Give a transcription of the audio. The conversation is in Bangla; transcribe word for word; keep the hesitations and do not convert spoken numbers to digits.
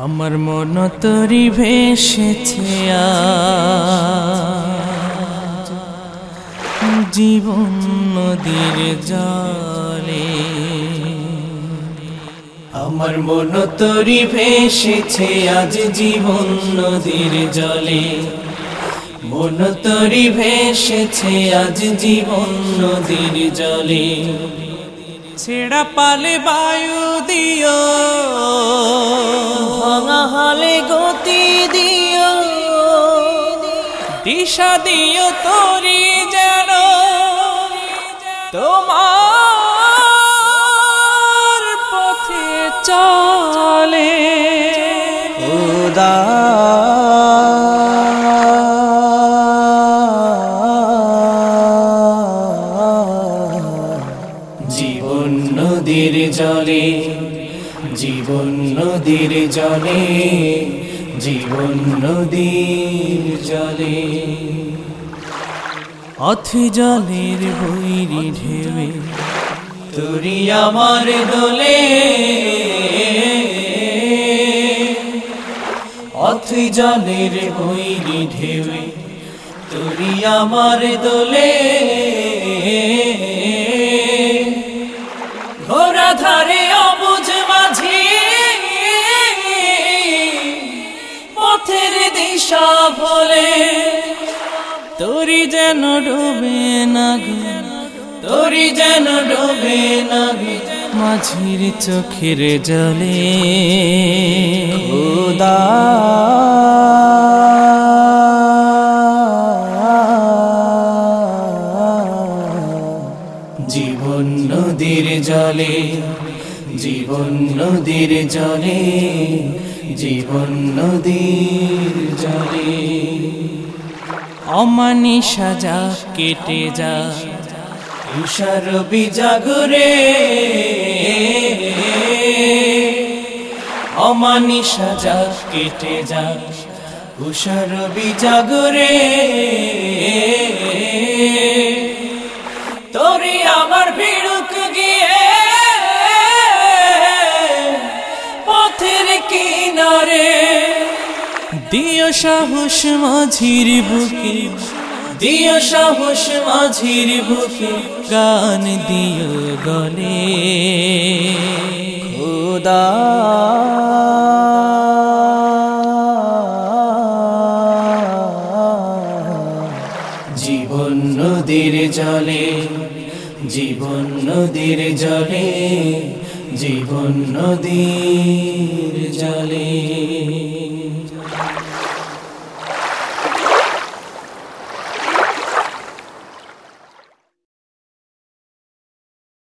আমার মন তরি ভেসেছে আজ জীবন নদীর জলে। আমার মন তরি ভেসেছে আজ জীবন নদীর জলে। মন তরি ভেসেছে আজ জীবন নদীর জলে। ছেড়া পালে বায়ু দিও, ভাঙা হালে গতি দিও, দিশা দিও তরি যেন তোমার পথে চলে। খোদা জীবন নদীর জলে, জীবন নদীর জলে, জীবন নদীর জলে। অথি জলের বৈরি ঢেউয়ে তরি আমার দোলে। অথি জলের বৈরি ঢেউয়ে তরি আমার দোলে। ঘোরা ধারে অবুঝ মাঝি পথের দিশা ভোলে। তরি যেন ডোবে না গে, তরি যেন ডোবে না গে মাঝির চোখের জলে। খোদা জীবন নদীর জলে, জীবন নদীর জলে, জীবন নদীর জলে। অমানিসা যা কেটে যা তুষার বিজাগরে। অমানিসা যা কেটে যা তুষার বিজাগরে। তরি আমার ভিড়ুক গিয়ে পথের কিনারে। দিও সাহস মাঝির বুকে, দিও সাহস মাঝির বুকে, গান দিও গলে। খোদা জীবন নদীর জলে, জীবন নদীর জলে, জীবন নদীর জলে।